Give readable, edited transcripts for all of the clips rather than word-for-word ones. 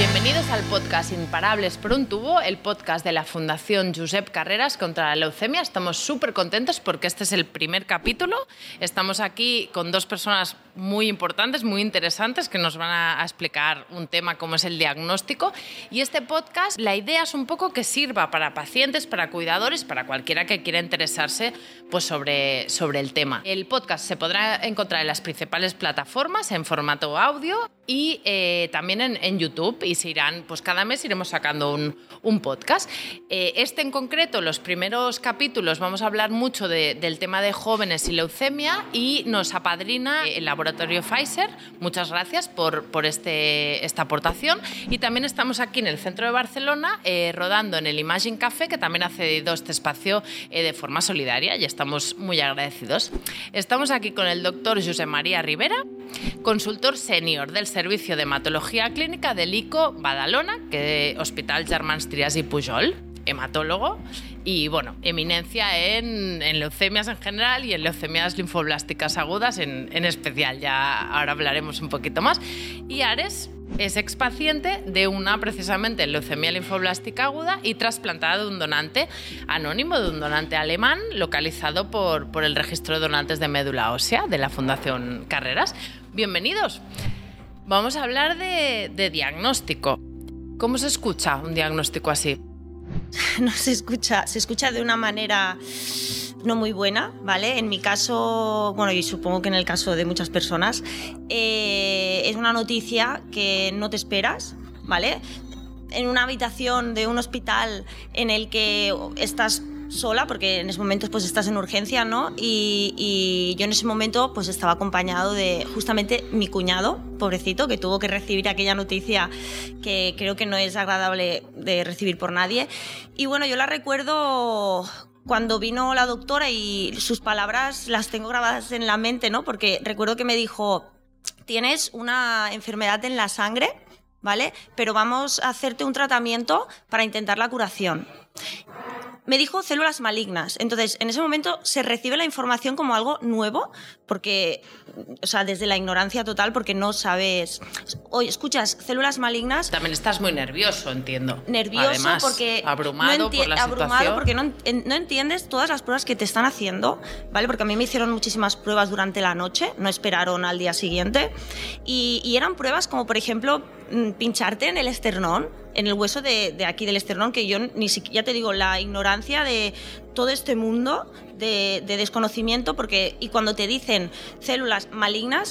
Bienvenidos al podcast Imparables por un tubo, el podcast de la Fundación Josep Carreras contra la leucemia. Estamos súper contentos porque este es el primer capítulo. Estamos aquí con dos personas muy importantes, muy interesantes, que nos van a explicar un tema como es el diagnóstico. Y este podcast, la idea es un poco que sirva para pacientes, para cuidadores, para cualquiera que quiera interesarse pues, sobre el tema. El podcast se podrá encontrar en las principales plataformas en formato audio y también en YouTube, y se irán, pues cada mes iremos sacando un podcast. Este en concreto, los primeros capítulos, vamos a hablar mucho del tema de jóvenes y leucemia, y nos apadrina el laboratorio Pfizer. Muchas gracias por esta aportación. Y también estamos aquí en el centro de Barcelona rodando en el Imagine Café, que también ha cedido este espacio de forma solidaria, y estamos muy agradecidos. Estamos aquí con el doctor Josep María Ribera, consultor sènior del Servicio de Hematología Clínica del ICO Badalona, que Hospital Germans Trias y Pujol, hematólogo y, bueno, eminencia en leucemias en general y en leucemias linfoblásticas agudas en especial. Ya ahora hablaremos un poquito más. Y Ares es expaciente de una, precisamente, leucemia linfoblástica aguda y trasplantada de un donante anónimo, de un donante alemán, localizado por el registro de donantes de médula ósea de la Fundación Carreras. Bienvenidos. Vamos a hablar de diagnóstico. ¿Cómo se escucha un diagnóstico así? No se escucha de una manera no muy buena, ¿vale? En mi caso, bueno, y supongo que en el caso de muchas personas, es una noticia que no te esperas, ¿vale? En una habitación de un hospital en el que estás sola, porque en ese momento pues estás en urgencia, ¿no? Y yo en ese momento pues estaba acompañado de justamente mi cuñado, pobrecito, que tuvo que recibir aquella noticia que creo que no es agradable de recibir por nadie. Y bueno, yo la recuerdo cuando vino la doctora, y sus palabras las tengo grabadas en la mente, ¿no? Porque recuerdo que me dijo: tienes una enfermedad en la sangre, ¿vale? Pero vamos a hacerte un tratamiento para intentar la curación. Me dijo células malignas. Entonces, en ese momento se recibe la información como algo nuevo, porque, o sea, desde la ignorancia total, porque no sabes. Oye, escuchas células malignas. También estás muy nervioso, entiendo. Nervioso. Además, porque abrumado por la situación. Porque no entiendes todas las pruebas que te están haciendo, ¿vale? Porque a mí me hicieron muchísimas pruebas durante la noche, no esperaron al día siguiente, y eran pruebas como, por ejemplo, pincharte en el esternón, en el hueso de aquí del esternón, que yo ni siquiera, ya te digo, la ignorancia de todo este mundo de desconocimiento, porque, y cuando te dicen células malignas,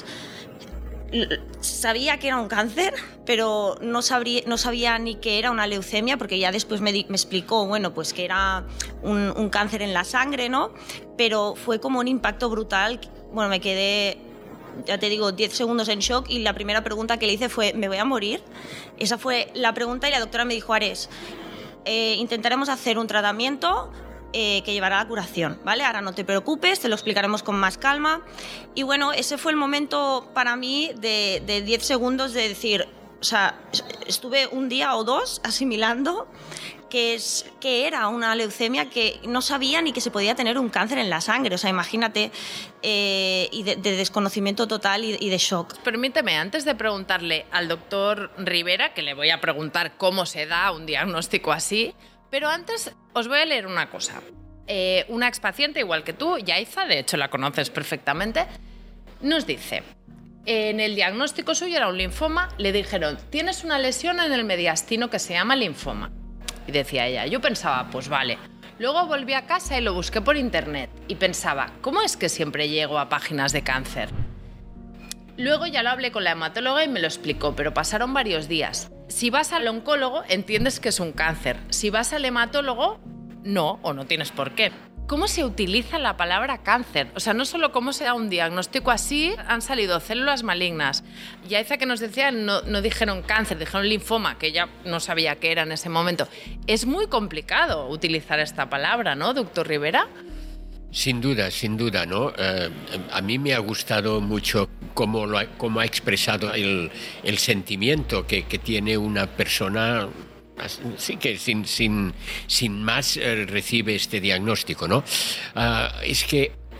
sabía que era un cáncer, pero no sabía ni que era una leucemia, porque ya después me explicó, bueno, pues que era un cáncer en la sangre, ¿no? Pero fue como un impacto brutal. Bueno, me quedé, ya te digo, 10 segundos en shock, y la primera pregunta que le hice fue: ¿me voy a morir? Esa fue la pregunta, y la doctora me dijo: Ares, intentaremos hacer un tratamiento que llevará a la curación, ¿vale? Ahora no te preocupes, te lo explicaremos con más calma. Y bueno, ese fue el momento para mí de 10 segundos de decir, o sea, estuve un día o dos asimilando que era una leucemia, que no sabía ni que se podía tener un cáncer en la sangre. O sea, imagínate, y de desconocimiento total y de shock. Permíteme, antes de preguntarle al doctor Ribera, que le voy a preguntar cómo se da un diagnóstico así, pero antes os voy a leer una cosa. Una expaciente, igual que tú, Yaiza, de hecho la conoces perfectamente, nos dice: en el diagnóstico suyo era un linfoma, le dijeron: tienes una lesión en el mediastino que se llama linfoma. Y decía ella, yo pensaba, pues vale. Luego volví a casa y lo busqué por internet y pensaba, ¿cómo es que siempre llego a páginas de cáncer? Luego ya lo hablé con la hematóloga y me lo explicó, pero pasaron varios días. Si vas al oncólogo, entiendes que es un cáncer. Si vas al hematólogo, no, o no tienes por qué. ¿Cómo se utiliza la palabra cáncer? O sea, no solo cómo se da un diagnóstico así, han salido células malignas. Yaiza, que nos decía, no dijeron cáncer, dijeron linfoma, que ya no sabía qué era en ese momento. Es muy complicado utilizar esta palabra, ¿no, doctor Ribera? Sin duda, ¿no? A mí me ha gustado mucho cómo ha expresado el sentimiento que tiene una persona. Sí, que sin más recibe este diagnóstico, ¿no? Es que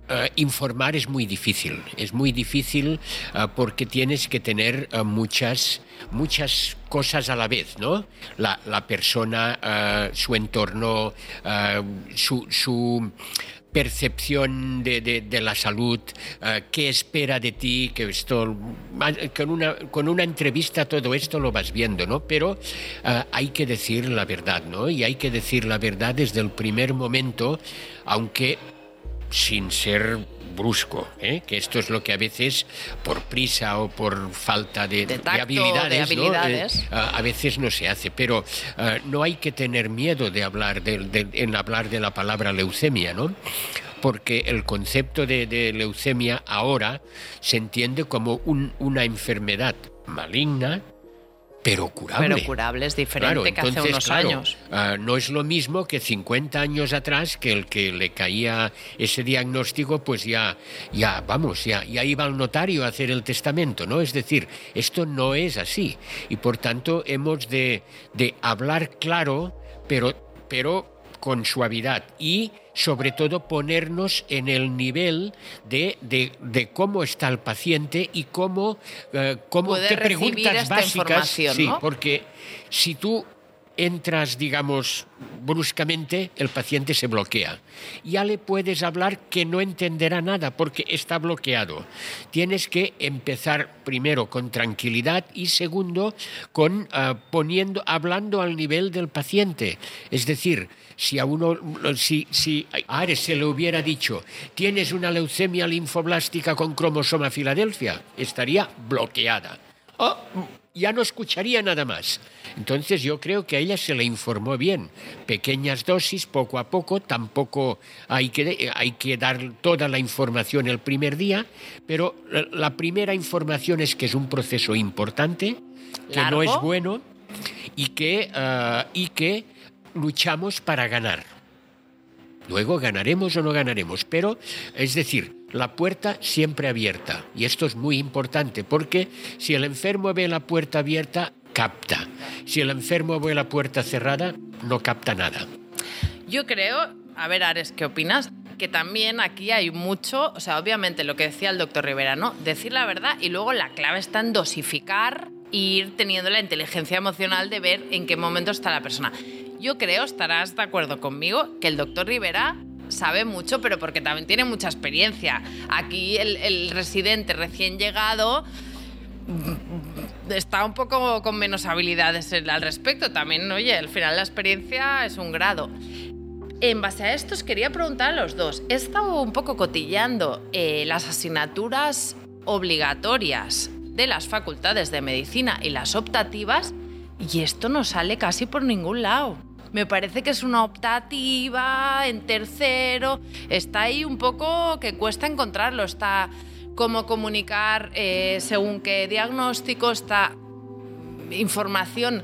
informar es muy difícil porque tienes que tener muchas cosas a la vez, ¿no? La persona, su entorno, su percepción de la salud, qué espera de ti, que esto con una entrevista todo esto lo vas viendo, ¿no? Pero hay que decir la verdad, ¿no? Y hay que decir la verdad desde el primer momento, aunque sin ser brusco, que esto es lo que a veces por prisa o por falta de habilidades, ¿no? A veces no se hace, pero no hay que tener miedo de hablar en hablar de la palabra leucemia, ¿no? Porque el concepto de leucemia ahora se entiende como una enfermedad maligna, pero curable. Pero curable es diferente, claro, que hace unos años. No es lo mismo que 50 años atrás, que el que le caía ese diagnóstico, pues ya iba al notario a hacer el testamento, ¿no? Es decir, esto no es así. Y por tanto hemos de hablar claro, pero con suavidad y sobre todo ponernos en el nivel de cómo está el paciente y qué preguntas básicas, sí, ¿no? Porque si tú entras, digamos, bruscamente, el paciente se bloquea. Ya le puedes hablar que no entenderá nada porque está bloqueado. Tienes que empezar primero con tranquilidad y segundo hablando al nivel del paciente. Es decir, si a Ares se le hubiera dicho tienes una leucemia linfoblástica con cromosoma Filadelfia, estaría bloqueada. Ya no escucharía nada más. Entonces yo creo que a ella se le informó bien. Pequeñas dosis, poco a poco, tampoco hay que dar toda la información el primer día, pero la primera información es que es un proceso importante, que no es bueno y que luchamos para ganar. Luego ganaremos o no ganaremos, pero es decir, la puerta siempre abierta. Y esto es muy importante porque si el enfermo ve la puerta abierta, capta. Si el enfermo ve la puerta cerrada, no capta nada. Yo creo, a ver, Ares, ¿qué opinas? Que también aquí hay mucho, o sea, obviamente lo que decía el doctor Rivera, ¿no? Decir la verdad y luego la clave está en dosificar e ir teniendo la inteligencia emocional de ver en qué momento está la persona. Yo creo, estarás de acuerdo conmigo, que el doctor Rivera sabe mucho, pero porque también tiene mucha experiencia. Aquí el residente recién llegado está un poco con menos habilidades al respecto. También, oye, al final la experiencia es un grado. En base a esto os quería preguntar a los dos. He estado un poco cotilleando las asignaturas obligatorias de las facultades de medicina y las optativas y esto no sale casi por ningún lado. Me parece que es una optativa en tercero. Está ahí un poco que cuesta encontrarlo. Está cómo comunicar según qué diagnóstico, está información.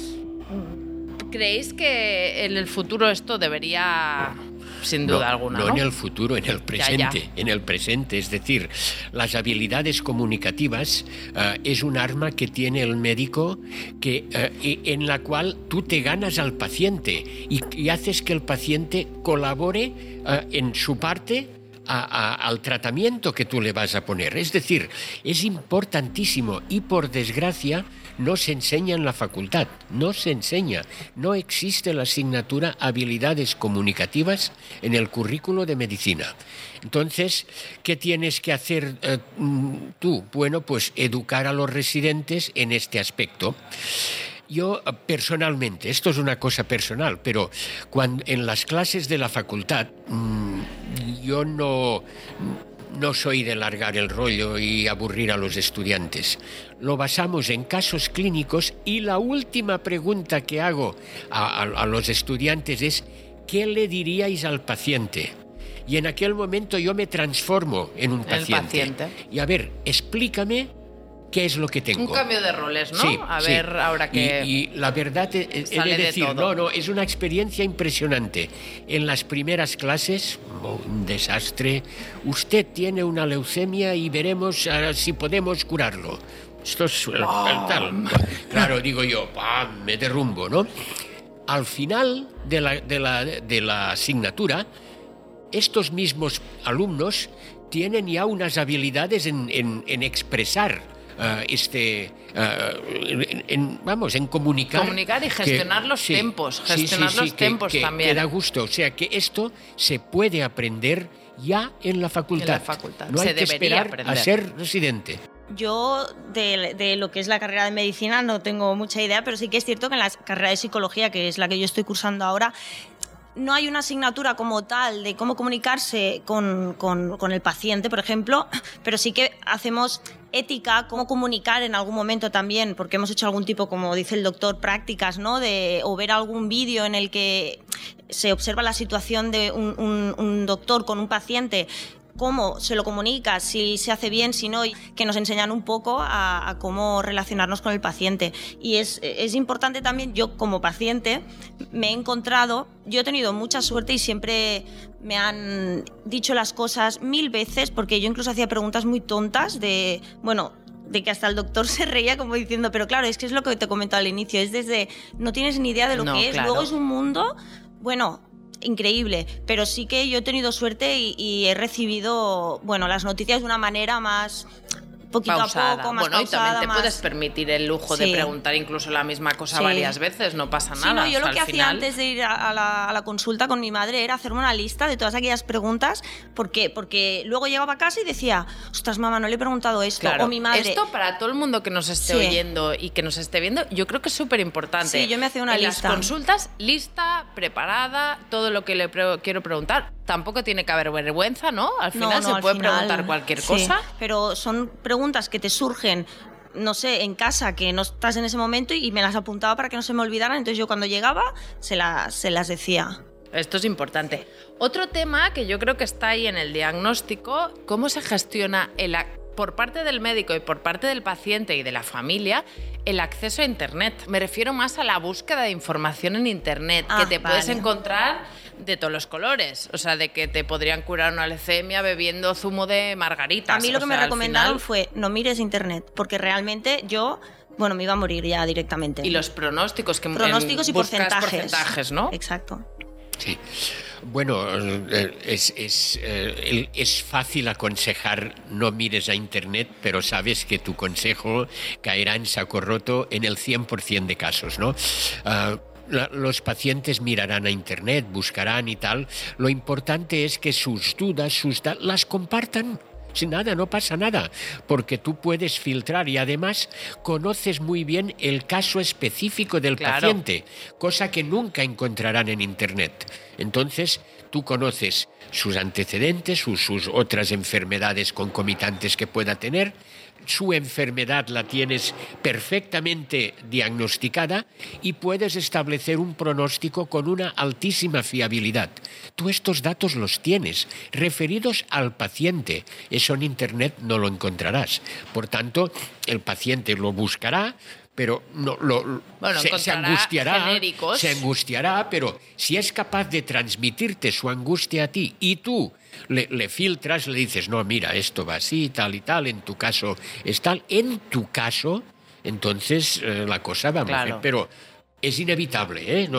¿Creéis que en el futuro esto debería, sin duda alguna, no en el futuro, en el presente, Ya. en el presente? Es decir, las habilidades comunicativas es un arma que tiene el médico en la cual tú te ganas al paciente y haces que el paciente colabore en su parte al tratamiento que tú le vas a poner. Es decir, es importantísimo y por desgracia no se enseña en la facultad, no se enseña, no existe la asignatura habilidades comunicativas en el currículo de medicina. Entonces, ¿qué tienes que hacer tú? Bueno, pues educar a los residentes en este aspecto. Yo personalmente, esto es una cosa personal, pero en las clases de la facultad yo no soy de largar el rollo y aburrir a los estudiantes. Lo basamos en casos clínicos y la última pregunta que hago a los estudiantes es ¿qué le diríais al paciente? Y en aquel momento yo me transformo en un paciente. Y a ver, explícame qué es lo que tengo. Un cambio de roles, ¿no? Sí, a ver, ahora que... Y la verdad he de decir, es una experiencia impresionante. En las primeras clases, un desastre. Usted tiene una leucemia y veremos si podemos curarlo. Esto es el tal. Claro, digo yo, me derrumbo, ¿no? Al final de la asignatura, estos mismos alumnos tienen ya unas habilidades en expresar en comunicar. Comunicar y gestionar los tiempos, tiempos también. Que da gusto. O sea, que esto se puede aprender ya en la facultad. No hay que esperar a ser residente. Yo de lo que es la carrera de medicina no tengo mucha idea, pero sí que es cierto que en la carrera de psicología, que es la que yo estoy cursando ahora, no hay una asignatura como tal de cómo comunicarse con el paciente, por ejemplo, pero sí que hacemos ética, cómo comunicar en algún momento también, porque hemos hecho algún tipo, como dice el doctor, prácticas, ¿no? O ver algún vídeo en el que se observa la situación de un doctor con un paciente, cómo se lo comunica, si se hace bien, si no, y que nos enseñan un poco a cómo relacionarnos con el paciente. Y es importante también, yo como paciente me he encontrado, yo he tenido mucha suerte y siempre me han dicho las cosas 1000 veces, porque yo incluso hacía preguntas muy tontas de que hasta el doctor se reía como diciendo, pero claro, es que es lo que te comentaba al inicio, es desde no tienes ni idea de lo que es, claro. Luego es un mundo, increíble, pero sí que yo he tenido suerte y he recibido, las noticias de una manera más poquito pausada. A poco, más pausada. Y también te más... puedes permitir el lujo de preguntar incluso la misma cosa varias veces, no pasa nada. Yo lo que hacía antes de ir a la consulta con mi madre era hacerme una lista de todas aquellas preguntas, porque luego llegaba a casa y decía, ostras, mamá, no le he preguntado esto, claro, o mi madre... Esto para todo el mundo que nos esté oyendo y que nos esté viendo, yo creo que es súper importante. Sí, yo me hacía una lista. En las consultas, lista, preparada, todo lo que le quiero preguntar. Tampoco tiene que haber vergüenza, ¿no? Al final se puede preguntar cualquier cosa. Pero son preguntas que te surgen, no sé, en casa, que no estás en ese momento, y me las apuntaba para que no se me olvidaran. Entonces yo cuando llegaba se las decía. Esto es importante. Otro tema que yo creo que está ahí en el diagnóstico, cómo se gestiona por parte del médico y por parte del paciente y de la familia el acceso a Internet. Me refiero más a la búsqueda de información en Internet, que te puedes encontrar de todos los colores. O sea, de que te podrían curar una leucemia bebiendo zumo de margaritas. A mí lo que me recomendaron fue no mires Internet, porque realmente yo... me iba a morir ya directamente. Y los pronósticos que pronósticos y porcentajes, ¿no? Exacto. Sí. Bueno, es fácil aconsejar no mires a Internet, pero sabes que tu consejo caerá en saco roto en el 100% de casos, ¿no? Los pacientes mirarán a Internet, buscarán y tal. Lo importante es que sus dudas, las compartan. Sin nada, no pasa nada, porque tú puedes filtrar y además conoces muy bien el caso específico del paciente, cosa que nunca encontrarán en Internet. Entonces, tú conoces sus antecedentes, sus otras enfermedades concomitantes que pueda tener, su enfermedad la tienes perfectamente diagnosticada y puedes establecer un pronóstico con una altísima fiabilidad. Tú estos datos los tienes referidos al paciente. Eso en Internet no lo encontrarás. Por tanto, el paciente lo buscará, pero se angustiará, pero si es capaz de transmitirte su angustia a ti y tú le filtras, le dices, no, mira, esto va así, tal y tal, en tu caso es tal, en tu caso, entonces la cosa va muy bien, pero es inevitable, ¿eh?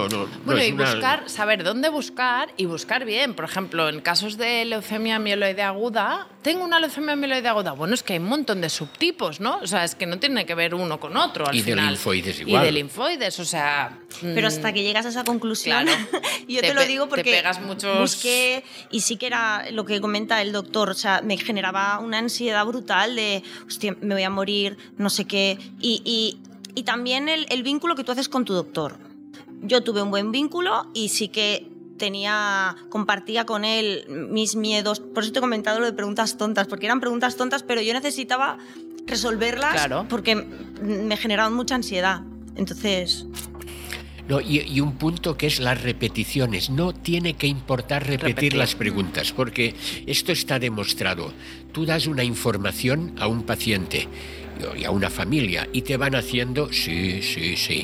Saber dónde buscar y buscar bien. Por ejemplo, en casos de leucemia mieloide aguda, tengo una leucemia mieloide aguda. Bueno, es que hay un montón de subtipos, ¿no? O sea, es que no tiene que ver uno con otro al final. Y de linfoides igual. Y de linfoides, o sea... Pero hasta que llegas a esa conclusión, yo te lo digo porque te pegas muchos... busqué, y sí que era lo que comenta el doctor, o sea, me generaba una ansiedad brutal de, hostia, me voy a morir, no sé qué, y también el vínculo que tú haces con tu doctor. Yo tuve un buen vínculo y sí que compartía con él mis miedos. Por eso te he comentado lo de preguntas tontas, porque eran preguntas tontas, pero yo necesitaba resolverlas porque me generaban mucha ansiedad. Entonces... No, y un punto que es las repeticiones. No tiene que importar repetir las preguntas, porque esto está demostrado. Tú das una información a un paciente y a una familia y te van haciendo sí.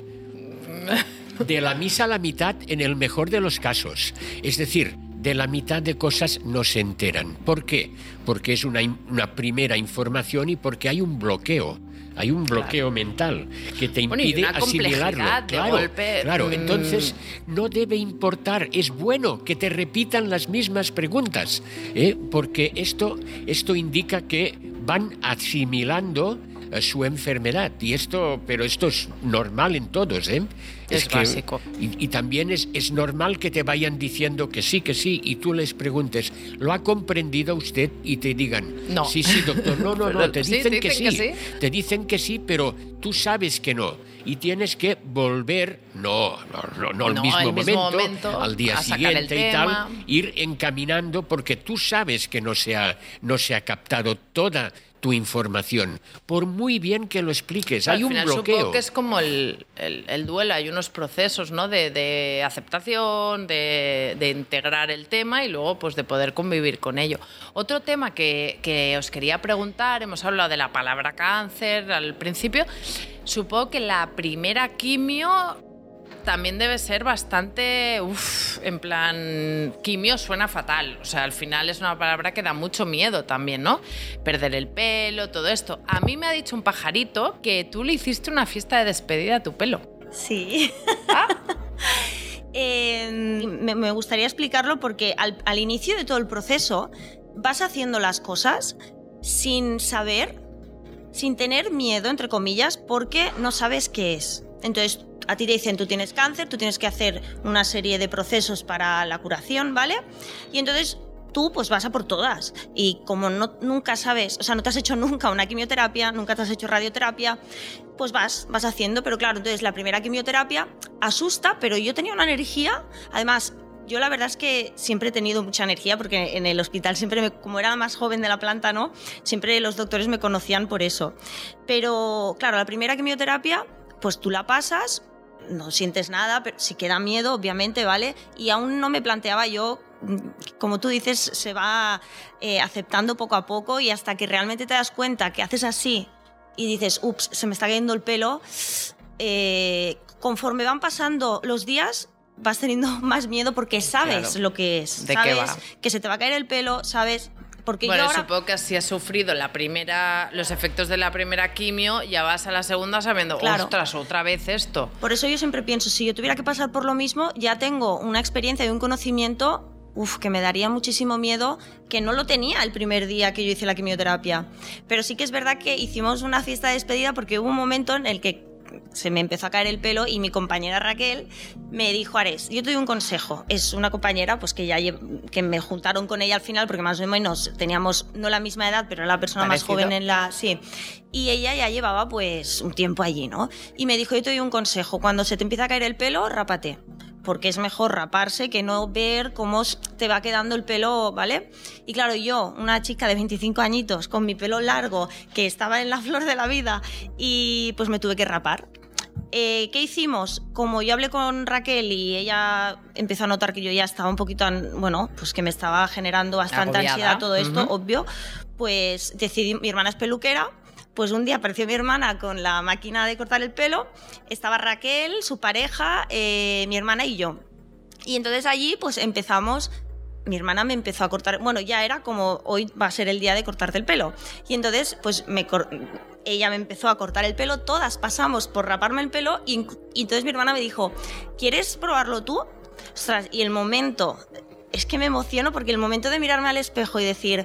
De la misa a la mitad en el mejor de los casos. Es decir, de la mitad de cosas no se enteran. ¿Por qué? Porque es una primera información y porque hay un bloqueo. Hay un bloqueo mental que te impide asimilarlo. Claro. Entonces, no debe importar. Es bueno que te repitan las mismas preguntas, porque esto indica que van asimilando su enfermedad. Pero esto es normal en todos, ¿eh? Es básico. Y también es normal que te vayan diciendo que sí, y tú les preguntes, ¿lo ha comprendido usted? Y te digan, no. Sí, doctor, no, te dicen que sí. Te dicen que sí, pero tú sabes que no. Y tienes que volver, no al mismo momento, al día siguiente y tal, ir encaminando, porque tú sabes que no se ha captado toda tu información, por muy bien que lo expliques. Hay un bloqueo. Supongo que es como el duelo, hay unos procesos, ¿no? de aceptación, de integrar el tema y luego pues de poder convivir con ello. Otro tema que os quería preguntar, hemos hablado de la palabra cáncer al principio, supongo que la primera quimio también debe ser bastante, en plan, quimio suena fatal, o sea, al final es una palabra que da mucho miedo también, ¿no? Perder el pelo, todo esto. A mí me ha dicho un pajarito que tú le hiciste una fiesta de despedida a tu pelo. Sí. Me gustaría explicarlo porque al inicio de todo el proceso vas haciendo las cosas sin saber, sin tener miedo, entre comillas, porque no sabes qué es. Entonces, a ti te dicen, tú tienes cáncer, tú tienes que hacer una serie de procesos para la curación, ¿vale? Y entonces tú pues vas a por todas. Y como nunca sabes, o sea, no te has hecho nunca una quimioterapia, nunca te has hecho radioterapia, pues vas haciendo. Pero claro, entonces la primera quimioterapia asusta, pero yo tenía una energía, además. Yo la verdad es que siempre he tenido mucha energía porque en el hospital siempre, como era la más joven de la planta, ¿no? Siempre los doctores me conocían por eso. Pero claro, la primera quimioterapia, pues tú la pasas, no sientes nada, pero sí queda miedo, obviamente, ¿vale? Y aún no me planteaba yo, como tú dices, se va aceptando poco a poco y hasta que realmente te das cuenta que haces así y dices, ups, se me está cayendo el pelo, conforme van pasando los días vas teniendo más miedo porque sabes lo que es. ¿De sabes qué va? Que se te va a caer el pelo, sabes. Porque bueno, yo ahora... supongo que si has sufrido los efectos de la primera quimio, ya vas a la segunda sabiendo, claro, ostras, otra vez esto. Por eso yo siempre pienso, si yo tuviera que pasar por lo mismo, ya tengo una experiencia y un conocimiento, que me daría muchísimo miedo, que no lo tenía el primer día que yo hice la quimioterapia. Pero sí que es verdad que hicimos una fiesta de despedida porque hubo un momento en el que se me empezó a caer el pelo y mi compañera Raquel me dijo, Ares, yo te doy un consejo. Es una compañera pues que me juntaron con ella al final porque más o menos teníamos no la misma edad, pero era la persona más joven en la... Sí. Y ella ya llevaba pues un tiempo allí, ¿no? Y me dijo, yo te doy un consejo. Cuando se te empieza a caer el pelo, rápate. Porque es mejor raparse que no ver cómo te va quedando el pelo, ¿vale? Y claro, yo, una chica de 25 añitos, con mi pelo largo, que estaba en la flor de la vida, y pues me tuve que rapar. ¿Qué hicimos? Como yo hablé con Raquel y ella empezó a notar que yo ya estaba un poquito, bueno, pues que me estaba generando bastante ansiedad todo esto, obvio, pues decidí, mi hermana es peluquera, pues un día apareció mi hermana con la máquina de cortar el pelo, estaba Raquel, su pareja, mi hermana y yo. Y entonces allí pues empezamos, mi hermana me empezó a cortar, bueno, ya era como hoy va a ser el día de cortarte el pelo. Y entonces pues ella me empezó a cortar el pelo, todas pasamos por raparme el pelo y entonces mi hermana me dijo, ¿quieres probarlo tú? Ostras, y el momento, es que me emociono porque el momento de mirarme al espejo y decir,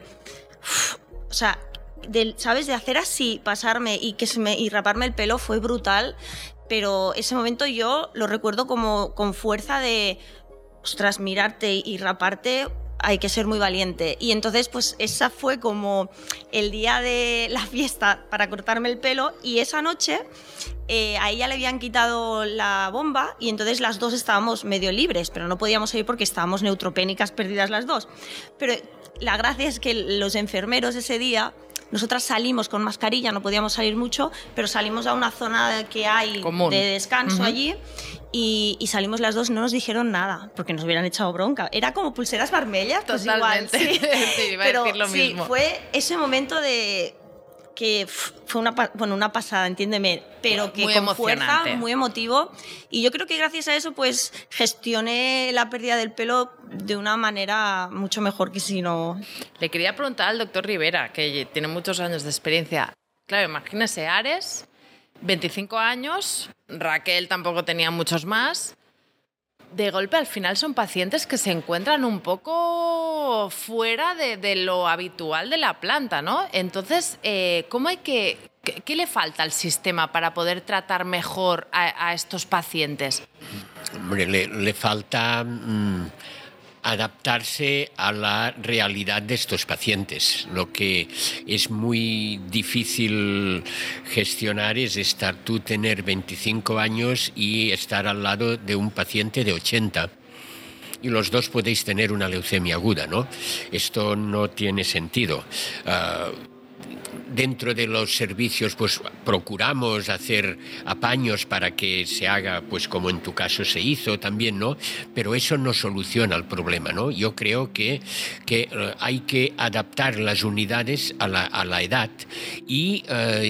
o sea... ¿sabes? De hacer así, pasarme y raparme el pelo fue brutal, pero ese momento yo lo recuerdo como con fuerza de, ostras, mirarte y raparte, hay que ser muy valiente. Y entonces, pues esa fue como el día de la fiesta para cortarme el pelo y esa noche a ella le habían quitado la bomba y entonces las dos estábamos medio libres, pero no podíamos ir porque estábamos neutropénicas perdidas las dos. Pero la gracia es que los enfermeros ese día... Nosotras salimos con mascarilla, no podíamos salir mucho, pero salimos a una zona que hay común de descanso allí y salimos las dos, no nos dijeron nada, porque nos hubieran echado bronca. Era como pulseras vermellas, pues totalmente. Igual. Sí, sí, iba a decir lo mismo. Sí, fue ese momento de que fue una pasada, entiéndeme, pero que muy con emocionante. Fuerza, muy emotivo. Y yo creo que gracias a eso pues gestioné la pérdida del pelo de una manera mucho mejor que si no... Le quería preguntar al doctor Rivera, que tiene muchos años de experiencia, Claro, imagínese Ares, 25 años, Raquel tampoco tenía muchos más. De golpe, al final son pacientes que se encuentran un poco fuera de lo habitual de la planta, ¿no? Entonces, ¿cómo hay ¿qué le falta al sistema para poder tratar mejor a estos pacientes? Hombre, le falta adaptarse a la realidad de estos pacientes. Lo que es muy difícil gestionar es tener 25 años y estar al lado de un paciente de 80. Y los dos podéis tener una leucemia aguda, ¿no? Esto no tiene sentido. Dentro de los servicios pues procuramos hacer apaños para que se haga pues como en tu caso se hizo también, ¿no? Pero eso no soluciona el problema, ¿no? Yo creo que hay que adaptar las unidades a la edad y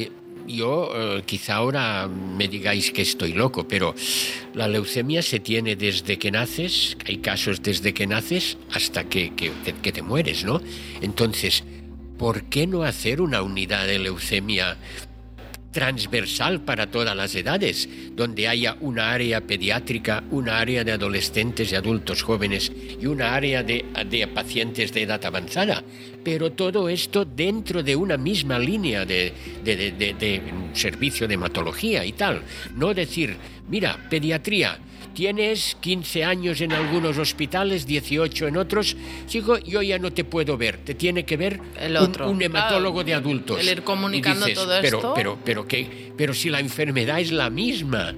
quizá ahora me digáis que estoy loco, pero la leucemia se tiene desde que naces, hay casos desde que naces hasta que te mueres, ¿no? Entonces, ¿por qué no hacer una unidad de leucemia transversal para todas las edades, donde haya una área pediátrica, una área de adolescentes y adultos jóvenes y una área de pacientes de edad avanzada? Pero todo esto dentro de una misma línea de servicio de hematología y tal. No decir, mira, pediatría, tienes 15 años en algunos hospitales, 18 en otros, chico, yo ya no te puedo ver, te tiene que ver el otro. Un hematólogo de adultos. El ir comunicando dices, todo esto. Pero si la enfermedad es la misma,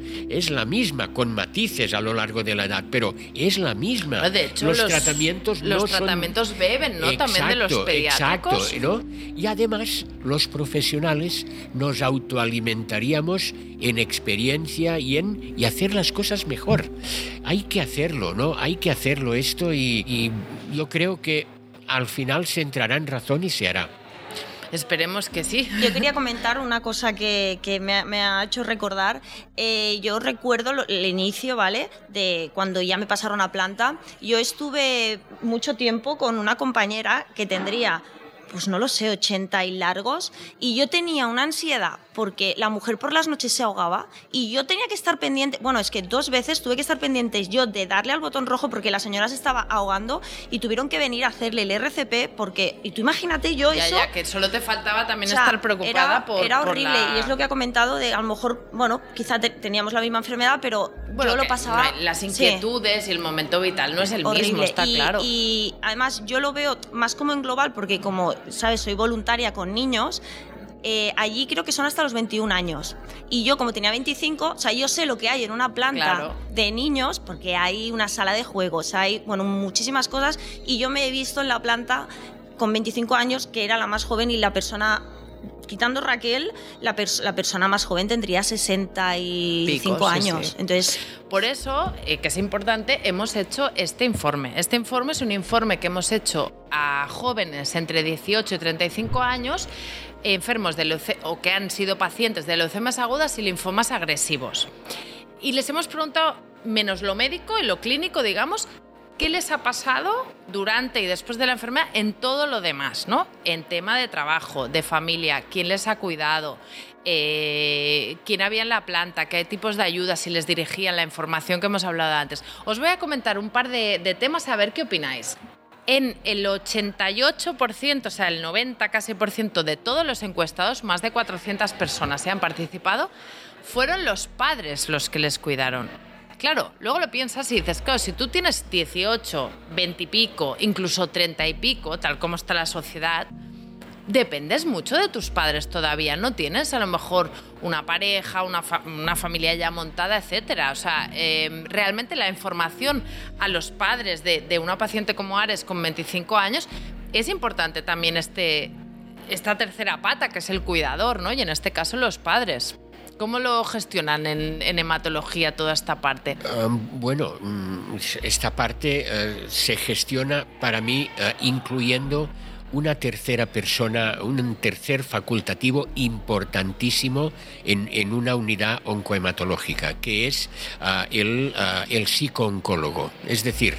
con matices a lo largo de la edad, pero es la misma. De hecho, los tratamientos beben, ¿no? Exacto, también de los pediátricos. Exacto, ¿no? Y además los profesionales nos autoalimentaríamos en experiencia y hacer las cosas mejor. Hay que hacerlo, ¿no? Hay que hacerlo esto y yo creo que al final se entrará en razón y se hará. Esperemos que sí. Yo quería comentar una cosa que me ha hecho recordar. Yo recuerdo el inicio, ¿vale? De cuando ya me pasaron a planta. Yo estuve mucho tiempo con una compañera que tendría, pues no lo sé, 80 y largos, y yo tenía una ansiedad porque la mujer por las noches se ahogaba y yo tenía que estar pendiente, bueno, es que 2 veces tuve que estar pendientes yo de darle al botón rojo porque la señora se estaba ahogando y tuvieron que venir a hacerle el RCP porque, y tú imagínate yo eso... Ya, que solo te faltaba también estar preocupada era horrible y es lo que ha comentado de, a lo mejor, bueno, quizá teníamos la misma enfermedad, pero yo lo pasaba... Las inquietudes y el momento vital no es el horrible. mismo, está claro. Y además yo lo veo más como en global porque como, ¿sabes? Soy voluntaria con niños. Allí creo que son hasta los 21 años. Y yo, como tenía 25, o sea, yo sé lo que hay en una planta de niños, porque hay una sala de juegos, hay, bueno, muchísimas cosas, y yo me he visto en la planta con 25 años, que era la más joven, y la persona, quitando Raquel, la persona más joven tendría 65 años. Sí. Entonces, por eso, que es importante, hemos hecho este informe. Este informe es un informe que hemos hecho a jóvenes entre 18 y 35 años, enfermos de o que han sido pacientes de leucemias agudas y linfomas agresivos. Y les hemos preguntado, menos lo médico y lo clínico, digamos, ¿qué les ha pasado durante y después de la enfermedad en todo lo demás, ¿no? En tema de trabajo, de familia, quién les ha cuidado, quién había en la planta, qué tipos de ayudas, si les dirigían, la información que hemos hablado antes. Os voy a comentar un par de temas a ver qué opináis. En el 88%, o sea, el 90% casi de todos los encuestados, más de 400 personas se han participado, fueron los padres los que les cuidaron. Claro, luego lo piensas y dices, claro, si tú tienes 18, 20 y pico, incluso 30 y pico, tal como está la sociedad, dependes mucho de tus padres todavía. No tienes a lo mejor una pareja, una familia ya montada, etcétera. O sea, realmente la información a los padres de una paciente como Ares con 25 años es importante también esta tercera pata, que es el cuidador, ¿no? Y en este caso los padres. ¿Cómo lo gestionan en hematología toda esta parte? Bueno, esta parte se gestiona para mí incluyendo una tercera persona, un tercer facultativo importantísimo en una unidad oncohematológica, que es el psico-oncólogo. Es decir,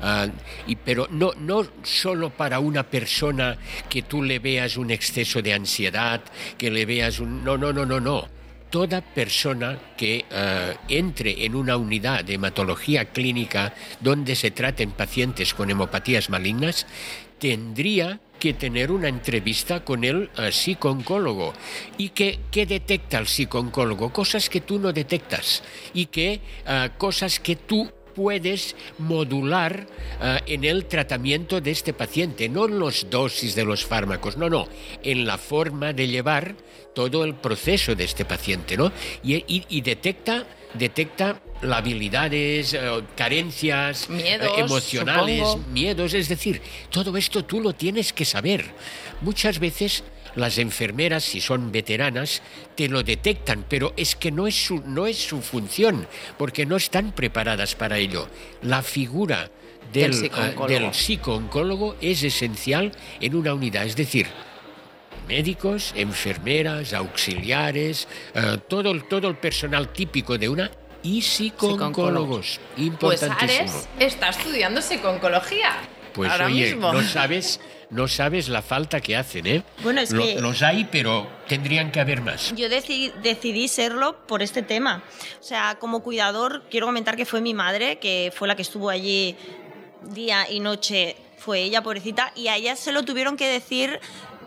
pero no solo para una persona que tú le veas un exceso de ansiedad, que le veas un... No. Toda persona que entre en una unidad de hematología clínica donde se traten pacientes con hemopatías malignas tendría que tener una entrevista con el psico-oncólogo. ¿Y qué detecta el psico-oncólogo? Cosas que tú no detectas y cosas que tú puedes modular en el tratamiento de este paciente, no en las dosis de los fármacos, no, en la forma de llevar todo el proceso de este paciente, ¿no? Y detecta las habilidades, carencias miedos, emocionales, supongo. miedos, es decir, todo esto tú lo tienes que saber. Muchas veces las enfermeras, si son veteranas, te lo detectan, pero es que no es su función, porque no están preparadas para ello. La figura del psico-oncólogo es esencial en una unidad, es decir, médicos, enfermeras, auxiliares, todo el personal típico de una y psico-oncólogos. Importantísimo. Pues Ares está estudiando psico-oncología. Pues ahora oye, mismo. no sabes la falta que hacen, ¿eh? Bueno, es que los hay, pero tendrían que haber más. yo decidí serlo por este tema. O sea, como cuidador, quiero comentar que fue mi madre, que fue la que estuvo allí día y noche, fue ella, pobrecita, y a ella se lo tuvieron que decir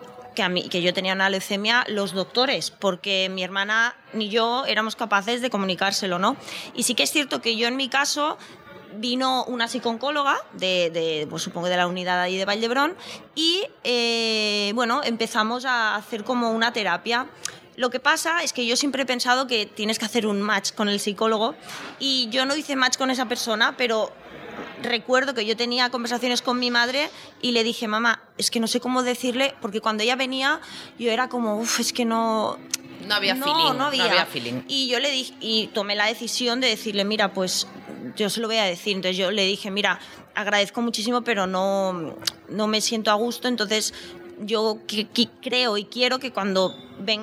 que yo tenía una leucemia los doctores, porque mi hermana ni yo éramos capaces de comunicárselo, ¿no? Y sí que es cierto que yo en mi caso vino una psico-oncóloga pues supongo de la unidad ahí de Valdebrón y bueno, empezamos a hacer como una terapia. Lo que pasa es que yo siempre he pensado que tienes que hacer un match con el psicólogo y yo no hice match con esa persona, pero recuerdo que yo tenía conversaciones con mi madre y le dije, mamá, es que no sé cómo decirle, porque cuando ella venía yo era como, es que no había feeling. Y yo le dije, y tomé la decisión de decirle, mira, pues yo se lo voy a decir. Entonces yo le dije, mira, agradezco muchísimo, pero no me siento a gusto, entonces yo creo y quiero que cuando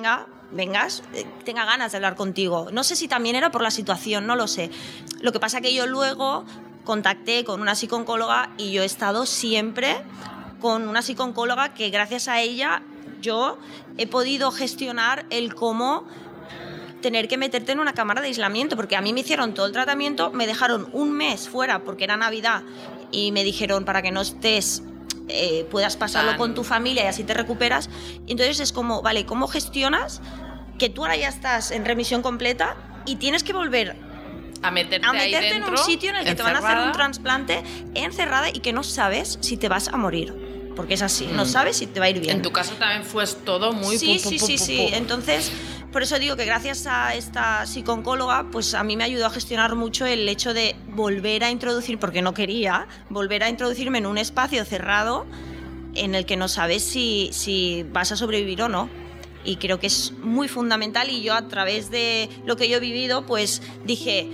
vengas, tenga ganas de hablar contigo. No sé si también era por la situación, no lo sé. Lo que pasa que yo luego contacté con una psico-oncóloga y yo he estado siempre con una psico-oncóloga que gracias a ella yo he podido gestionar el cómo tener que meterte en una cámara de aislamiento, porque a mí me hicieron todo el tratamiento, me dejaron un mes fuera porque era Navidad y me dijeron para que no estés, puedas pasarlo con tu familia y así te recuperas. Y entonces es como, vale, ¿cómo gestionas que tú ahora ya estás en remisión completa y tienes que volver a meterte ahí en dentro, un sitio en el que encerrada, te van a hacer un trasplante encerrada y que no sabes si te vas a morir? Porque es así, no sabes si te va a ir bien. En tu caso también fue todo muy... Sí. Entonces, por eso digo que gracias a esta psico-oncóloga, pues a mí me ayudó a gestionar mucho el hecho de volver a introducir, porque no quería, volver a introducirme en un espacio cerrado en el que no sabes si vas a sobrevivir o no. Y creo que es muy fundamental y yo a través de lo que yo he vivido, pues dije,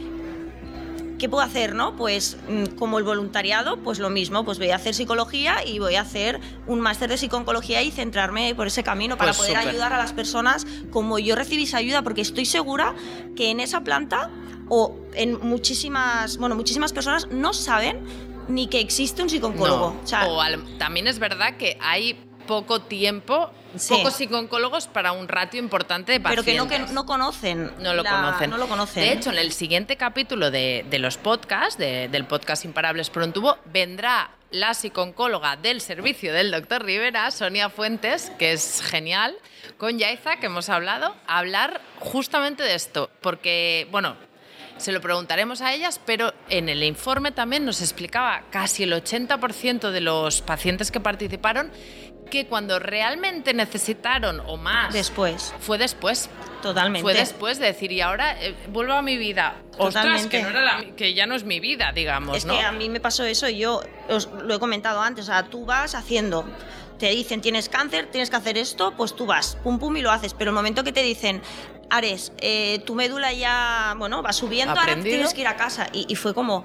¿qué puedo hacer, no? Pues como el voluntariado, pues lo mismo, pues voy a hacer psicología y voy a hacer un máster de psico-oncología y centrarme por ese camino para poder ayudar a las personas como yo recibí esa ayuda, porque estoy segura que en esa planta o en muchísimas personas no saben ni que existe un psico-oncólogo. No. También es verdad que hay poco tiempo, pocos psico-oncólogos para un ratio importante de pacientes. Pero que no conocen. No lo conocen. De hecho, en el siguiente capítulo de los podcasts, del podcast Imparables por un tubo, vendrá la psico-oncóloga del servicio del doctor Rivera, Sonia Fuentes, que es genial, con Yaiza, que hemos hablado, a hablar justamente de esto. Porque, bueno, se lo preguntaremos a ellas, pero en el informe también nos explicaba casi el 80% de los pacientes que participaron que cuando realmente necesitaron o más... Fue después. Totalmente. Fue después de decir, y ahora vuelvo a mi vida. Totalmente. Ostras, que ya no es mi vida, digamos, es ¿no? Que a mí me pasó eso y yo os lo he comentado antes. O sea, tú vas haciendo... Te dicen, tienes cáncer, tienes que hacer esto, pues tú vas, pum, pum, y lo haces. Pero el momento que te dicen, Ares, tu médula ya, va subiendo, ahora tienes que ir a casa. Y fue como...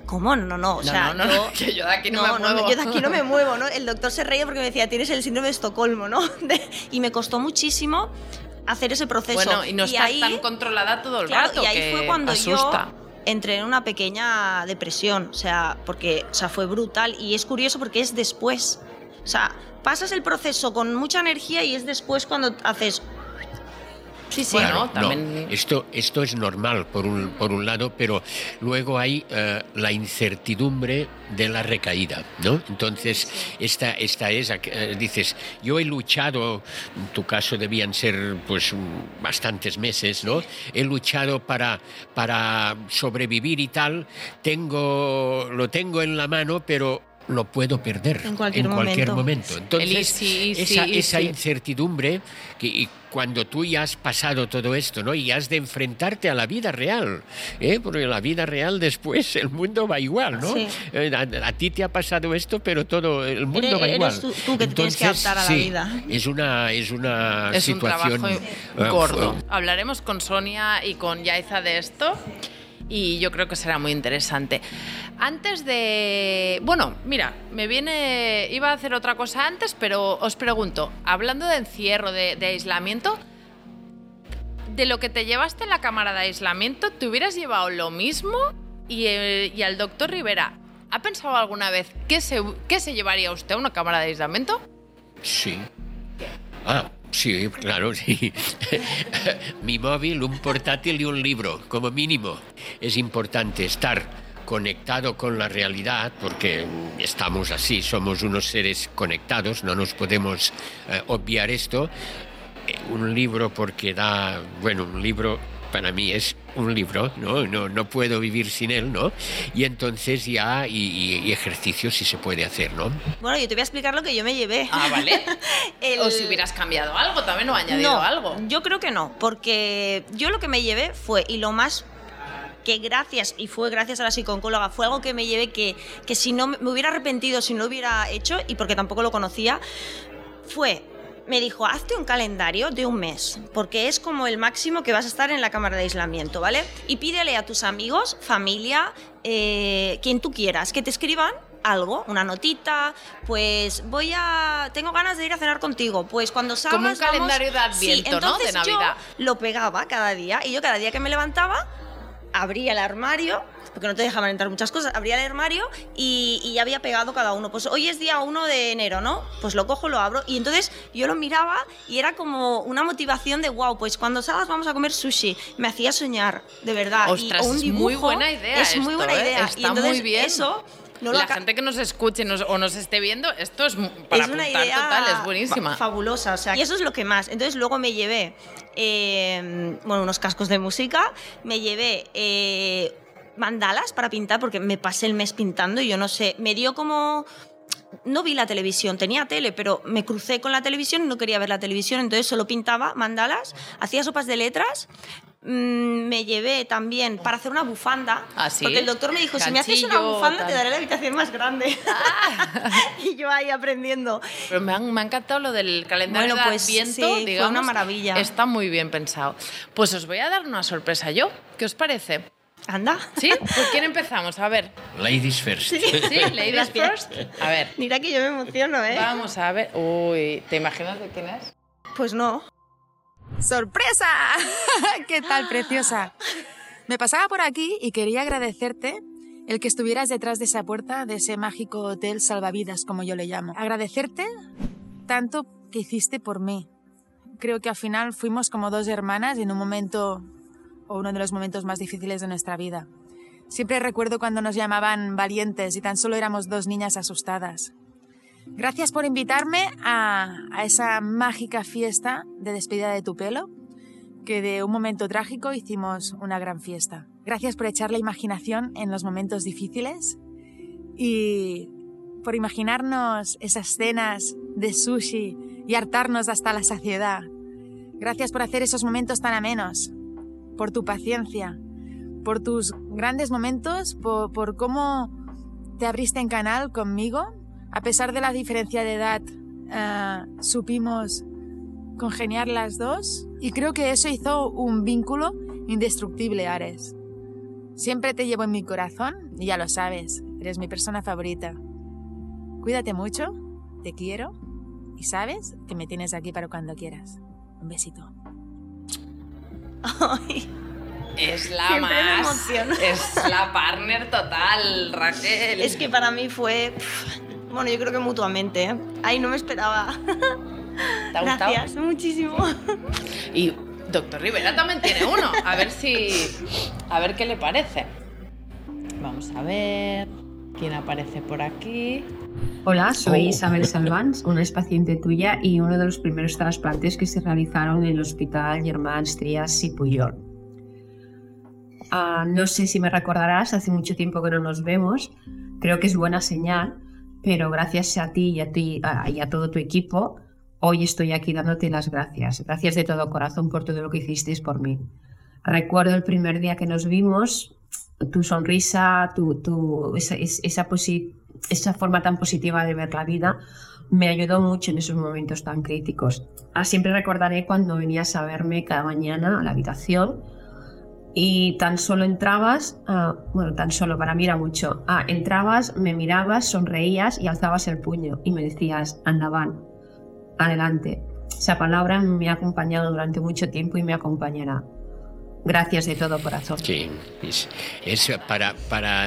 ¿Cómo? No. O sea, no, que yo de aquí no me muevo. Yo de aquí no me muevo, ¿no? El doctor se reía porque me decía, tienes el síndrome de Estocolmo, ¿no? Y me costó muchísimo hacer ese proceso. Bueno, y no estás tan controlada todo el rato, y ahí que fue cuando asusta. yo entré en una pequeña depresión, fue brutal, y es curioso porque es después. O sea, pasas el proceso con mucha energía y es después cuando haces... Sí, Bueno, claro, también... no, esto es normal por un lado, pero luego hay la incertidumbre de la recaída, ¿no? Entonces, esta es, dices, yo he luchado, en tu caso debían ser pues bastantes meses, ¿no? He luchado para sobrevivir y tal, lo tengo en la mano, pero lo puedo perder en cualquier momento. Entonces, esa incertidumbre, y cuando tú ya has pasado todo esto, ¿no? Y has de enfrentarte a la vida real, porque la vida real después, el mundo va igual, ¿no? Sí. A ti te ha pasado esto, pero todo el mundo va igual. Eres tú que te tienes que adaptar a la vida. Es una situación... un trabajo gordo. Hablaremos con Sonia y con Yaiza de esto. Y yo creo que será muy interesante. Antes de... Bueno, mira, iba a hacer otra cosa antes, pero os pregunto, hablando de encierro, de aislamiento, de lo que te llevaste en la cámara de aislamiento, ¿te hubieras llevado lo mismo? Y al doctor Rivera, ¿ha pensado alguna vez qué se llevaría usted a una cámara de aislamiento? Sí. Sí, claro, sí. Mi móvil, un portátil y un libro, como mínimo. Es importante estar conectado con la realidad, porque estamos así, somos unos seres conectados, no nos podemos obviar esto. Un libro porque un libro para mí es un libro, no puedo vivir sin él, ¿no? Y entonces y ejercicio si se puede hacer, ¿no? Bueno, yo te voy a explicar lo que yo me llevé. Ah, ¿vale? O si hubieras cambiado algo también o añadido algo. Yo creo que no, porque yo lo que me llevé fue, y lo más que fue gracias a la psicóloga, fue algo que me llevé que si no me hubiera arrepentido, si no lo hubiera hecho, y porque tampoco lo conocía, me dijo, hazte un calendario de un mes, porque es como el máximo que vas a estar en la cámara de aislamiento, ¿vale? Y pídele a tus amigos, familia, quien tú quieras, que te escriban algo, una notita, pues tengo ganas de ir a cenar contigo, pues cuando salgas... Como un calendario de Adviento, ¿no? De Navidad. Yo lo pegaba cada día, y yo cada día que me levantaba, abría el armario, porque no te dejaban entrar muchas cosas, abría el armario y ya había pegado cada uno. Pues hoy es día 1 de enero, ¿no? Pues lo cojo, lo abro, y entonces yo lo miraba y era como una motivación de wow, pues cuando salgas vamos a comer sushi. Me hacía soñar, de verdad. Ostras, o un dibujo, es muy buena idea. Es muy buena idea. Está y entonces muy bien. Eso... la gente que nos escuche o nos esté viendo, esto es para es una apuntar idea total, es buenísima. Fabulosa, o sea, y eso es lo que más. Entonces luego me llevé unos cascos de música, me llevé mandalas para pintar, porque me pasé el mes pintando y yo no sé, me dio como... No vi la televisión, tenía tele, pero me crucé con la televisión y no quería ver la televisión, entonces solo pintaba mandalas, hacía sopas de letras. Me llevé también para hacer una bufanda, porque el doctor me dijo, si me haces una bufanda te daré la habitación más grande. Y yo ahí aprendiendo. Pero me ha encantado lo del calendario de Adviento, sí, digamos, fue una maravilla. Está muy bien pensado. Pues os voy a dar una sorpresa yo, ¿qué os parece? Anda. ¿Sí? ¿Por quién empezamos? A ver. Ladies first. Sí, ladies first. A ver. Mira que yo me emociono, ¿eh? Vamos a ver. Uy, ¿te imaginas de quién es? Pues no. ¡Sorpresa! ¿Qué tal, preciosa? Me pasaba por aquí y quería agradecerte el que estuvieras detrás de esa puerta de ese mágico hotel salvavidas, como yo le llamo. Agradecerte tanto que hiciste por mí. Creo que al final fuimos como dos hermanas en un momento, o uno de los momentos más difíciles de nuestra vida. Siempre recuerdo cuando nos llamaban valientes y tan solo éramos dos niñas asustadas. Gracias por invitarme a esa mágica fiesta de despedida de tu pelo, que de un momento trágico hicimos una gran fiesta. Gracias por echar la imaginación en los momentos difíciles y por imaginarnos esas cenas de sushi y hartarnos hasta la saciedad. Gracias por hacer esos momentos tan amenos, por tu paciencia, por tus grandes momentos, por cómo te abriste en canal conmigo. A pesar de la diferencia de edad, supimos congeniar las dos y creo que eso hizo un vínculo indestructible, Ares. Siempre te llevo en mi corazón y ya lo sabes, eres mi persona favorita. Cuídate mucho, te quiero y sabes que me tienes aquí para cuando quieras. Un besito. Ay, Es la siempre me más... emociono. Es la partner total, Raquel. es que para mí fue... Bueno, yo creo que mutuamente, ¿eh? Ay, no me esperaba. ¿Te ha gustado? Gracias, muchísimo. Y Doctor Rivera también tiene uno. A ver qué le parece. Vamos a ver quién aparece por aquí. Hola, soy Isabel Salvans, una ex paciente tuya y uno de los primeros trasplantes que se realizaron en el Hospital Germans Trias y Pujol. No sé si me recordarás, hace mucho tiempo que no nos vemos, creo que es buena señal, pero gracias a ti y a todo tu equipo, hoy estoy aquí dándote las gracias. Gracias de todo corazón por todo lo que hicisteis por mí. Recuerdo el primer día que nos vimos, tu sonrisa, esa forma tan positiva de ver la vida me ayudó mucho en esos momentos tan críticos. Siempre recordaré cuando venías a verme cada mañana a la habitación y tan solo entrabas, tan solo para mí era mucho, entrabas, me mirabas, sonreías y alzabas el puño y me decías, andaban, adelante. Esa palabra me ha acompañado durante mucho tiempo y me acompañará. Gracias de todo corazón. Sí, es para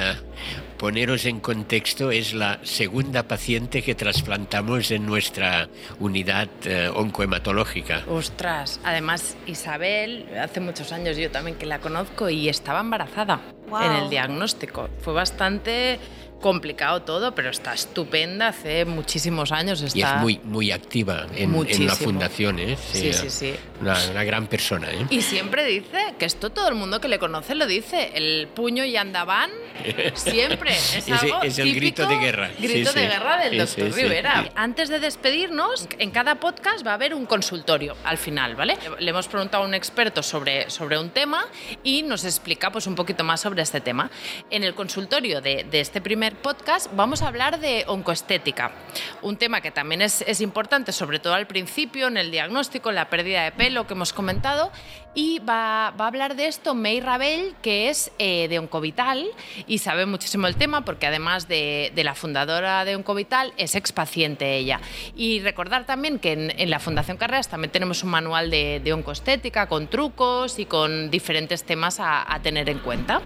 poneros en contexto, es la segunda paciente que trasplantamos en nuestra unidad oncohematológica. Ostras, además Isabel, hace muchos años yo también que la conozco y estaba embarazada. Wow. En el diagnóstico. Fue bastante complicado todo, pero está estupenda, hace muchísimos años está... Y es muy, muy activa en la fundación, ¿eh? Sí. Una gran persona, ¿eh? Y siempre dice, que esto todo el mundo que le conoce lo dice, el puño y andaban siempre. Es algo es el típico, grito de guerra. Grito de guerra del doctor Rivera. Sí. Antes de despedirnos, en cada podcast va a haber un consultorio al final, ¿vale? Le hemos preguntado a un experto sobre un tema y nos explica pues un poquito más sobre este tema. En el consultorio de este primer podcast vamos a hablar de oncoestética, un tema que también es importante, sobre todo al principio, en el diagnóstico, en la pérdida de pelo que hemos comentado, y va a hablar de esto May Rabell, que es de Oncovital y sabe muchísimo el tema porque además de la fundadora de Oncovital es expaciente ella. Y recordar también que en la Fundación Carreras también tenemos un manual de oncoestética con trucos y con diferentes temas a tener en cuenta.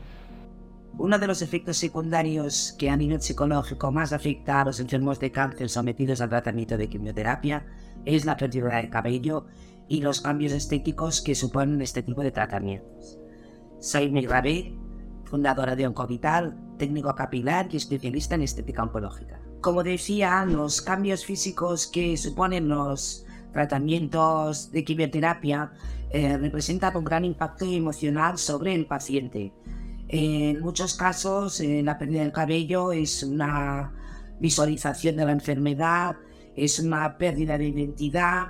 Uno de los efectos secundarios que a nivel psicológico más afecta a los enfermos de cáncer sometidos al tratamiento de quimioterapia es la pérdida de cabello y los cambios estéticos que suponen este tipo de tratamientos. Soy May Rabell, fundadora de Oncovital, técnico capilar y especialista en estética oncológica. Como decía, los cambios físicos que suponen los tratamientos de quimioterapia representan un gran impacto emocional sobre el paciente. En muchos casos, la pérdida del cabello es una visualización de la enfermedad, es una pérdida de identidad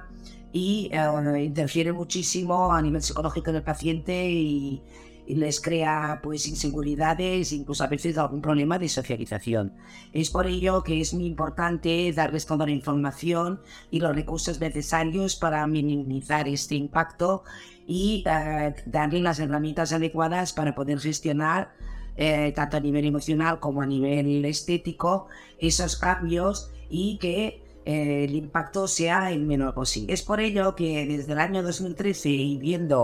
y interfiere muchísimo a nivel psicológico del paciente y les crea pues inseguridades, incluso a veces algún problema de socialización. Es por ello que es muy importante darles toda la información y los recursos necesarios para minimizar este impacto y darle las herramientas adecuadas para poder gestionar tanto a nivel emocional como a nivel estético esos cambios y que el impacto sea el menor posible. Es por ello que desde el año 2013 y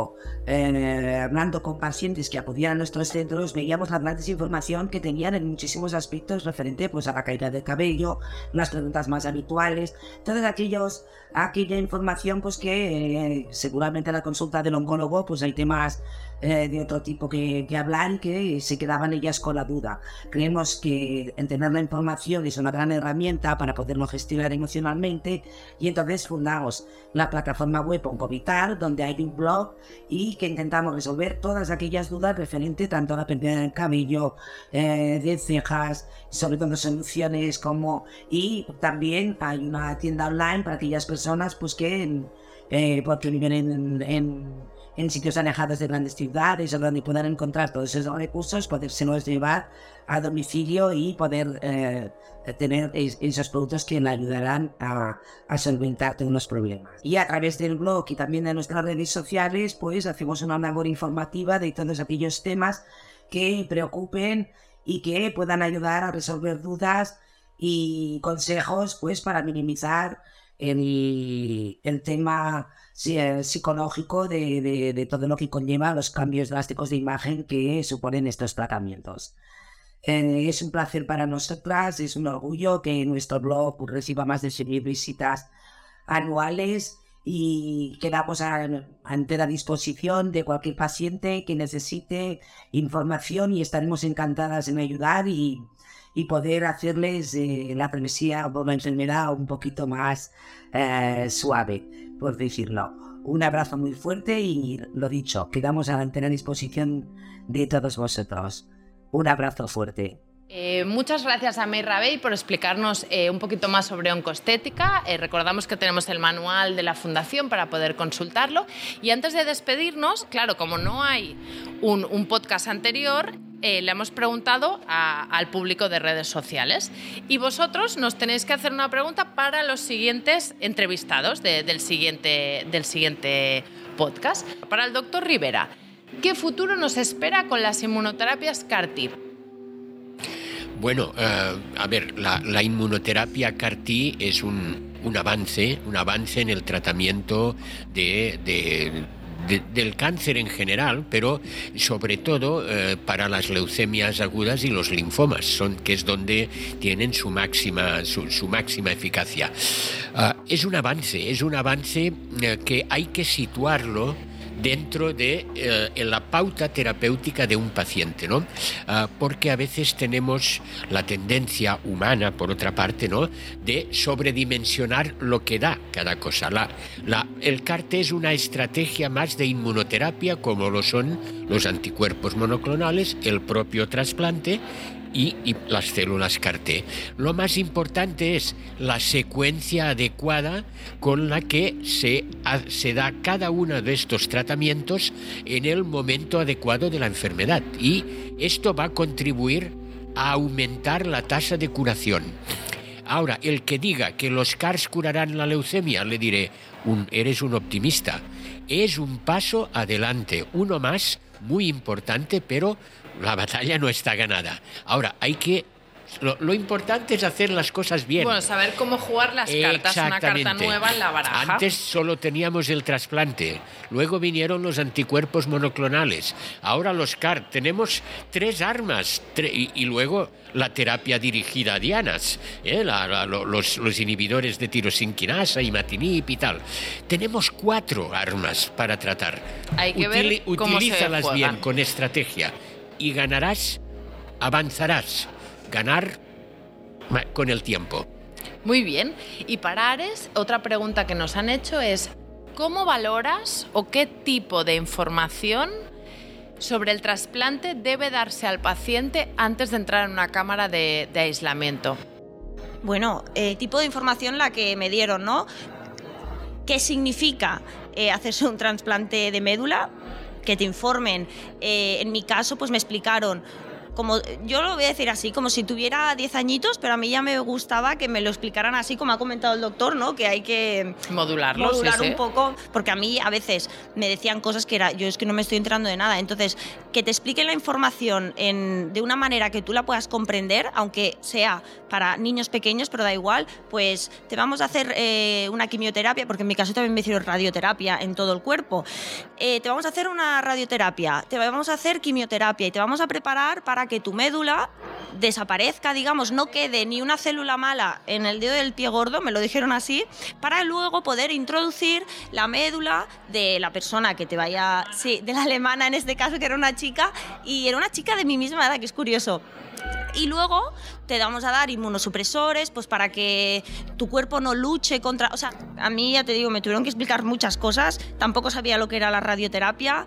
hablando con pacientes que acudían a nuestros centros, veíamos la gran desinformación que tenían en muchísimos aspectos referente pues, a la caída del cabello, las preguntas más habituales, toda aquella información pues, que seguramente en la consulta del oncólogo pues, hay temas de otro tipo que hablar y que se quedaban ellas con la duda. Creemos que en tener la información es una gran herramienta para poderlo gestionar emocionalmente y entonces fundamos la plataforma web Oncovital, donde hay un blog y que intentamos resolver todas aquellas dudas referentes tanto a la pérdida del cabello, de cejas, sobre todo soluciones y también hay una tienda online para aquellas personas pues que porque viven en sitios alejados de grandes ciudades, donde puedan encontrar todos esos recursos, podérselos llevar a domicilio y poder tener esos productos que le ayudarán a solventar todos los problemas. Y a través del blog y también de nuestras redes sociales, pues hacemos una labor informativa de todos aquellos temas que preocupen y que puedan ayudar a resolver dudas y consejos pues para minimizar el tema psicológico de todo lo que conlleva los cambios drásticos de imagen que suponen estos tratamientos. Es un placer para nosotras, es un orgullo que nuestro blog reciba más de 100.000 visitas anuales y quedamos a entera disposición de cualquier paciente que necesite información y estaremos encantadas en ayudar y poder hacerles la travesía por la enfermedad un poquito más suave, por decirlo. Un abrazo muy fuerte y lo dicho, quedamos a la entera disposición de todos vosotros. Un abrazo fuerte. Muchas gracias a May Rabell por explicarnos un poquito más sobre oncoestética. Recordamos que tenemos el manual de la Fundación para poder consultarlo. Y antes de despedirnos, claro, como no hay un podcast anterior, le hemos preguntado al público de redes sociales. Y vosotros nos tenéis que hacer una pregunta para los siguientes entrevistados del siguiente podcast. Para el doctor Rivera, ¿qué futuro nos espera con las inmunoterapias CAR-T? Bueno, a ver, la inmunoterapia CAR-T es un avance en el tratamiento del cáncer en general, pero sobre todo para las leucemias agudas y los linfomas, que es donde tienen su máxima eficacia. Es un avance que hay que situarlo dentro de la pauta terapéutica de un paciente, ¿no? Porque a veces tenemos la tendencia humana, por otra parte, ¿no?, de sobredimensionar lo que da cada cosa. El CAR-T es una estrategia más de inmunoterapia, como lo son los anticuerpos monoclonales, el propio trasplante y las células CAR-T. Lo más importante es la secuencia adecuada con la que se da cada uno de estos tratamientos en el momento adecuado de la enfermedad, y esto va a contribuir a aumentar la tasa de curación. Ahora, el que diga que los CARs curarán la leucemia, le diré, eres un optimista. Es un paso adelante, uno más, muy importante, pero la batalla no está ganada. Ahora, lo importante es hacer las cosas bien. Bueno, saber cómo jugar las cartas, una carta nueva en la baraja. Antes solo teníamos el trasplante, luego vinieron los anticuerpos monoclonales, ahora los CAR. Tenemos 3 armas y luego la terapia dirigida a dianas, los inhibidores de tirosinquinasa, imatinib y tal. Tenemos 4 armas para tratar. Hay que ver cómo se Utilízalas juegan bien, con estrategia, y ganarás, avanzarás. Ganar con el tiempo. Muy bien. Y para Ares, otra pregunta que nos han hecho es: ¿cómo valoras o qué tipo de información sobre el trasplante debe darse al paciente antes de entrar en una cámara de aislamiento? Bueno, tipo de información la que me dieron, ¿no? ¿Qué significa hacerse un trasplante de médula? Que te informen. En mi caso, pues me explicaron, como yo lo voy a decir así, como si tuviera 10 añitos, pero a mí ya me gustaba que me lo explicaran así, como ha comentado el doctor, ¿no? Que hay que modular sí. Un poco, porque a mí a veces me decían cosas que yo es que no me estoy enterando de nada. Entonces, que te expliquen la información de una manera que tú la puedas comprender, aunque sea para niños pequeños, pero da igual, pues te vamos a hacer una quimioterapia, porque en mi caso también me hicieron radioterapia en todo el cuerpo. Te vamos a hacer una radioterapia, te vamos a hacer quimioterapia y te vamos a preparar para que tu médula desaparezca, digamos, no quede ni una célula mala en el dedo del pie gordo, me lo dijeron así, para luego poder introducir la médula de la persona que te vaya, sí, de la alemana en este caso, que era una chica, y era una chica de mi misma edad, que es curioso. Y luego te vamos a dar inmunosupresores, pues para que tu cuerpo no luche contra... O sea, a mí, ya te digo, me tuvieron que explicar muchas cosas, tampoco sabía lo que era la radioterapia.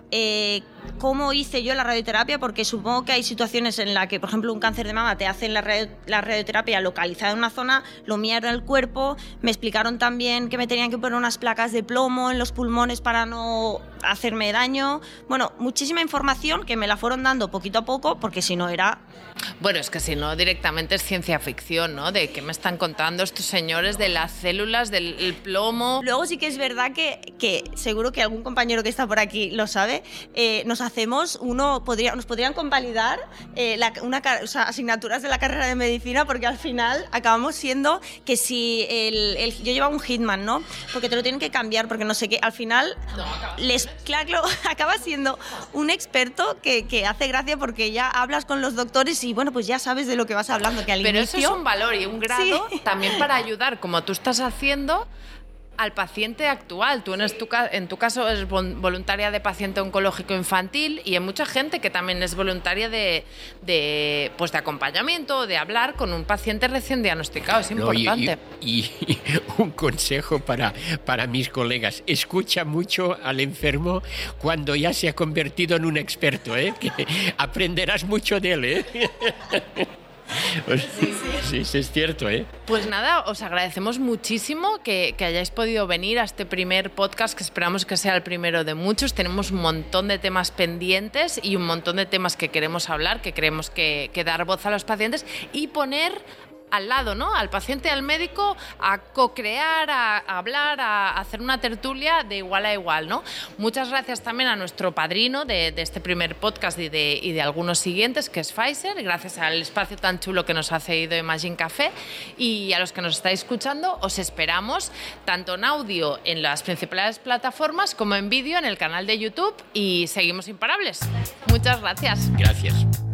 ¿Cómo hice yo la radioterapia? Porque supongo que hay situaciones en las que, por ejemplo, un cáncer de mama te hacen la radioterapia localizada en una zona, lo mío era el cuerpo. Me explicaron también que me tenían que poner unas placas de plomo en los pulmones para no hacerme daño. Bueno, muchísima información que me la fueron dando poquito a poco, porque si no era... Bueno, es que si no, directamente es ciencia ficción, ¿no? De qué me están contando estos señores de las células, del plomo. Luego sí que es verdad que seguro que algún compañero que está por aquí lo sabe, nos hacemos nos podrían convalidar asignaturas de la carrera de medicina, porque al final acabamos siendo que si yo llevaba un hitman, ¿no? Porque te lo tienen que cambiar, porque no sé qué, al final claro, acaba siendo un experto que hace gracia, porque ya hablas con los doctores y bueno, pues ya sabes de lo que vas hablando, que al Pero inicio... eso es un valor y un grado Sí. también para ayudar, como tú estás haciendo, al paciente actual. Tú en tu caso eres voluntaria de paciente oncológico infantil, y hay mucha gente que también es voluntaria de acompañamiento, de hablar con un paciente recién diagnosticado. Es importante. Y un consejo para mis colegas: escucha mucho al enfermo cuando ya se ha convertido en un experto, que aprenderás mucho de él. Sí, es cierto, Pues nada, os agradecemos muchísimo que hayáis podido venir a este primer podcast, que esperamos que sea el primero de muchos. Tenemos un montón de temas pendientes y un montón de temas que queremos hablar, que queremos que dar voz a los pacientes y poner al lado, ¿no?, al paciente y al médico, a co-crear, a hablar, a hacer una tertulia de igual a igual, ¿no? Muchas gracias también a nuestro padrino de este primer podcast y de algunos siguientes, que es Pfizer, gracias al espacio tan chulo que nos ha cedido Imagine Café, y a los que nos estáis escuchando, os esperamos tanto en audio en las principales plataformas como en vídeo en el canal de YouTube, y seguimos imparables. Muchas gracias. Gracias.